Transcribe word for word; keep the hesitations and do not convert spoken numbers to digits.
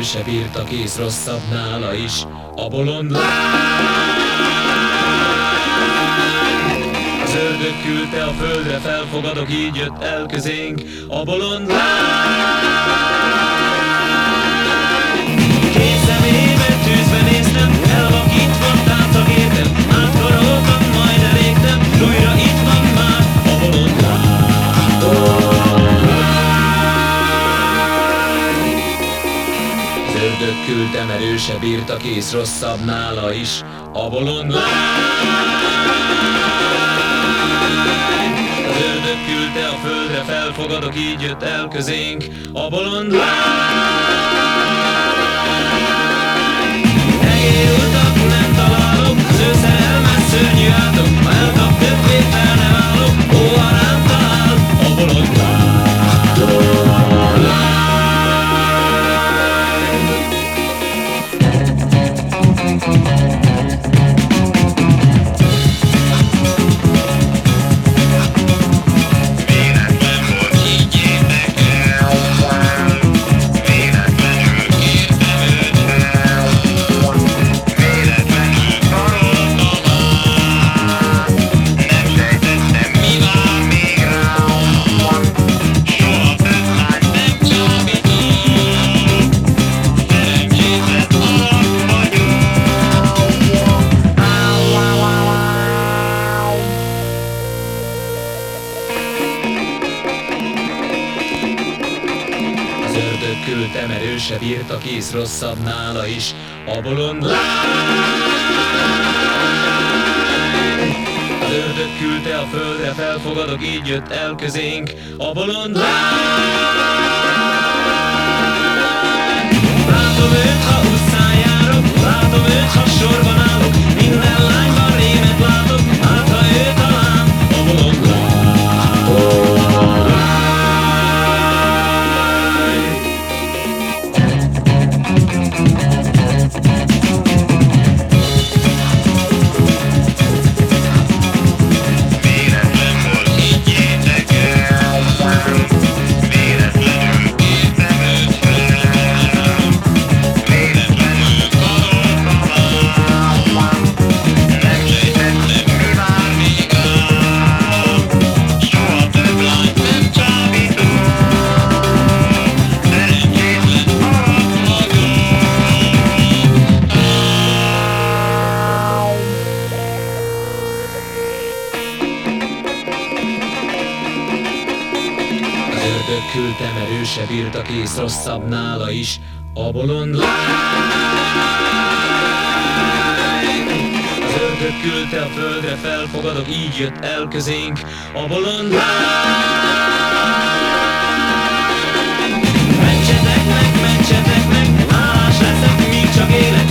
erősebb írta, kész rosszabb nála is, a bolond lány. Az ördög küldte a földre, felfogadok, így jött el közénk, a bolond lány. Két szemében tűzbe néztem, elvakítva táncok értem, átkaroltam, majd elégtem, újra itt van már a bolond lány. Az ördög küldtem, erősebb írta, kész rosszabb nála is, a bolond lány. Az ördög küldte a földre, felfogadok, így jött el közénk, a bolond lány. Megérultak, nem találok, az ő szerelmes szörnyű átok, ha elkap többé fel nem állok, ó, ha rám talál, a bolond lány. Küldtem, erősebb írta, kész rosszabb nála is, a bolond lány. Az ördög küldte a földre, felfogadok, így jött el közénk, a bolond lány. Látom őt, ha utcán járok, látom őt, ha sorban állok, minden lányban rémet látok, hát ha ő talán, a bolond lány. Küldtem, erősebb írta, kész rosszabb nála is, a bolond lány. Az ördög küldte a földre, felfogadok, így jött el közénk, a bolond lány. Mentsetek meg, mentsetek meg, hálás leszek, míg csak élek.